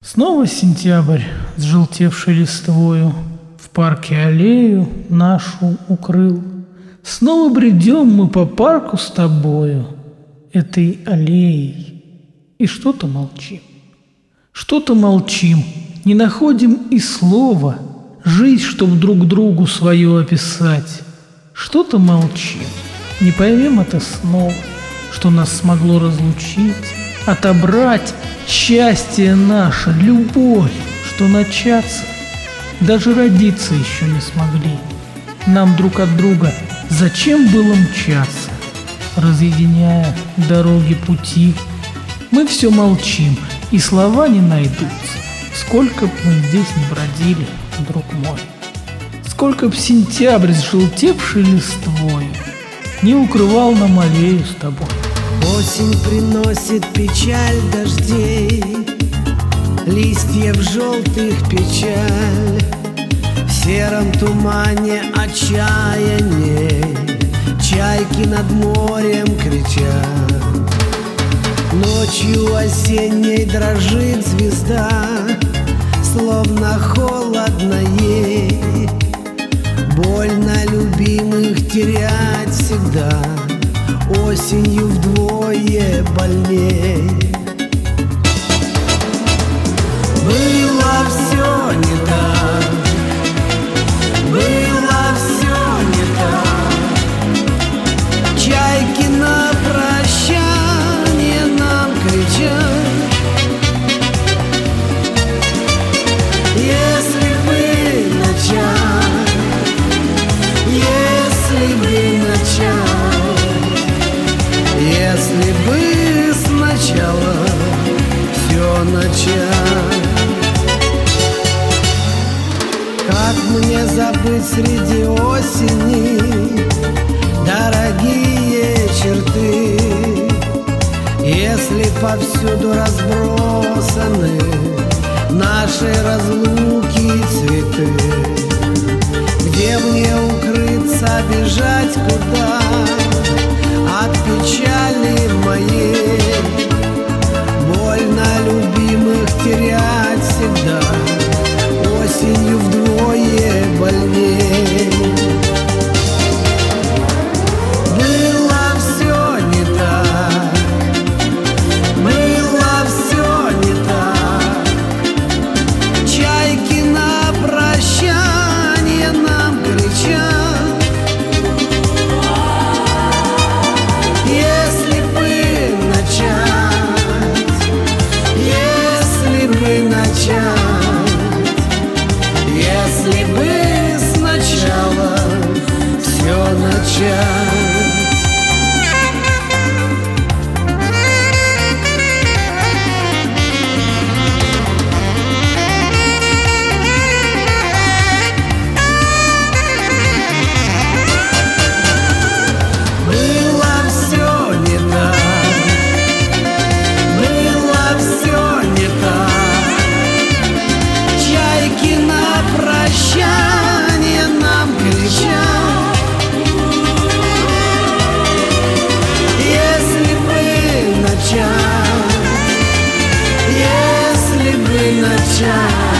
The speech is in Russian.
Снова сентябрь с желтевшей листвою в парке аллею нашу укрыл. Снова бредем мы по парку с тобою, этой аллеей, и что-то молчим. Что-то молчим, не находим и слова, жизнь, чтоб друг другу свою описать. Что-то молчим, не поймем это снова, что нас смогло разлучить, отобрать счастье наше, любовь, что начаться, даже родиться еще не смогли. Нам друг от друга зачем было мчаться, разъединяя дороги, пути? Мы все молчим, и слова не найдутся. Сколько б мы здесь не бродили, друг мой, сколько б сентябрь с желтевшей листвой не укрывал нам аллею с тобой. Осень приносит печаль дождей, листьев желтых печаль, в сером тумане отчаяние, чайки над морем кричат. Ночью осенней дрожит звезда, словно холодно ей, больно любимых терять всегда, осенью вдвое больней. Было все не так, было все не так. Чайки на прощание нам кричат. Если бы начать, если бы начать, если бы сначала все начать. Как мне забыть среди осени дорогие черты, если повсюду разбросаны наши разлуки и цветы? Где мне укрыться, бежать куда от печали моей? Больно любимых терять всегда, осенью вдвое больней. Было все не так, было все не так. Чайки на прощание нам кричат. Если бы начать, если бы начать, если бы сначала все начать. Было все не так, было все не так. Чайки на прощание нам кричат. Если бы начать, если бы начать,